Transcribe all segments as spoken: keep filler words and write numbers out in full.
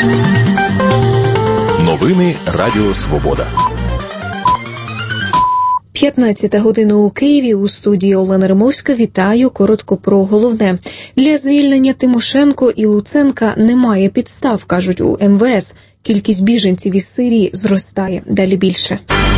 Новини Радіо Свобода. п'ятнадцята година у Києві. У студії Олена Римовська. Вітаю. Коротко про головне. Для звільнення Тимошенко і Луценка немає підстав, кажуть у ем ве ес. Кількість біженців із Сирії зростає. Далі більше.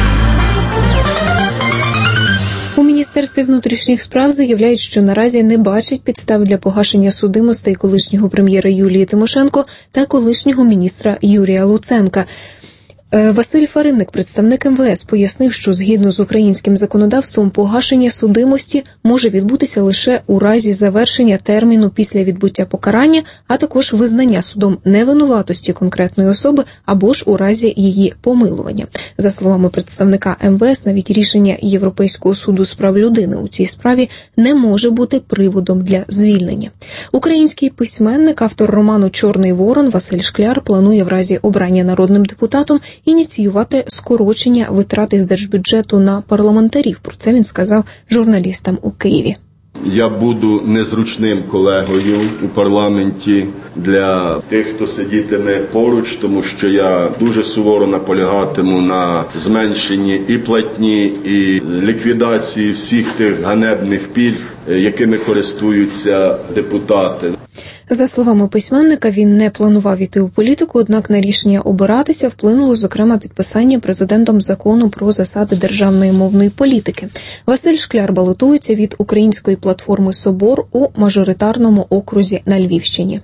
У Міністерстві внутрішніх справ заявляють, що наразі не бачать підстав для погашення судимостей колишнього прем'єра Юлії Тимошенко та колишнього міністра Юрія Луценка. Василь Фаринник, представник ем ве ес, пояснив, що згідно з українським законодавством погашення судимості може відбутися лише у разі завершення терміну після відбуття покарання, а також визнання судом невинуватості конкретної особи або ж у разі її помилування. За словами представника ем ве ес, навіть рішення Європейського суду з прав людини у цій справі не може бути приводом для звільнення. Український письменник, автор роману «Чорний ворон» Василь Шкляр планує в разі обрання народним депутатом ініціювати скорочення витрат із держбюджету на парламентарів. Про це він сказав журналістам у Києві. Я буду незручним колегою у парламенті для тих, хто сидітиме поруч, тому що я дуже суворо наполягатиму на зменшенні і платні, і ліквідації всіх тих ганебних пільг, якими користуються депутати. За словами письменника, він не планував іти у політику, однак на рішення обиратися вплинуло, зокрема, підписання президентом закону про засади державної мовної політики. Василь Шкляр балотується від української платформи «Собор» у мажоритарному окрузі на Львівщині.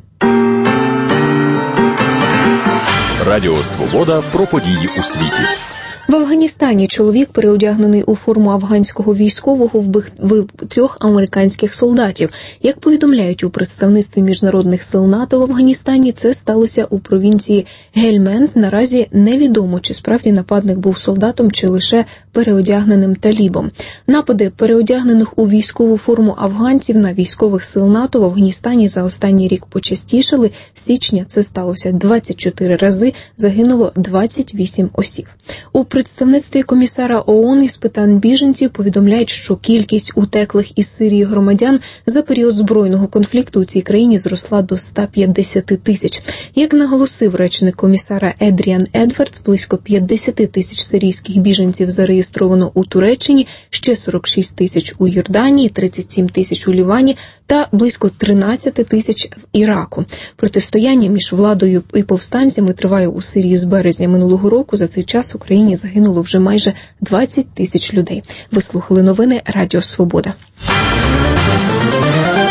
Радіо Свобода про події у світі. В Афганістані чоловік, переодягнений у форму афганського військового, вбив трьох американських солдатів. Як повідомляють у представництві міжнародних сил НАТО в Афганістані, це сталося у провінції Гельманд. Наразі невідомо, чи справді нападник був солдатом, чи лише переодягненим талібом. Напади переодягнених у військову форму афганців на військових сил НАТО в Афганістані за останній рік почастішали. З січня це сталося двадцять чотири рази, загинуло двадцять вісім осіб. У представництві комісара ООН із питань біженців повідомляють, що кількість утеклих із Сирії громадян за період збройного конфлікту у цій країні зросла до ста п'ятдесяти тисяч. Як наголосив речник комісара Едріан Едвардс, близько п'ятдесят тисяч сирійських біженців зареєстровано у Туреччині, ще сорок шість тисяч у Йорданії, тридцять сім тисяч у Лівані та близько тринадцять тисяч в Іраку. Протистояння між владою і повстанцями триває у Сирії з березня минулого року. За цей час в Україні загинуло вже майже двадцять тисяч людей. Ви слухали новини Радіо Свобода.